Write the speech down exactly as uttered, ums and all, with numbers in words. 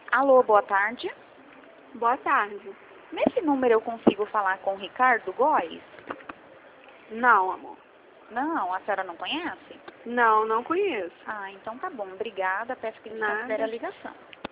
Alô, boa tarde. Boa tarde. Nesse número eu consigo falar com o Ricardo Góes? Não, amor. Não, a senhora não conhece? Não, não conheço. Ah, então tá bom. Obrigada. Peço que Nada. desconsidere a ligação.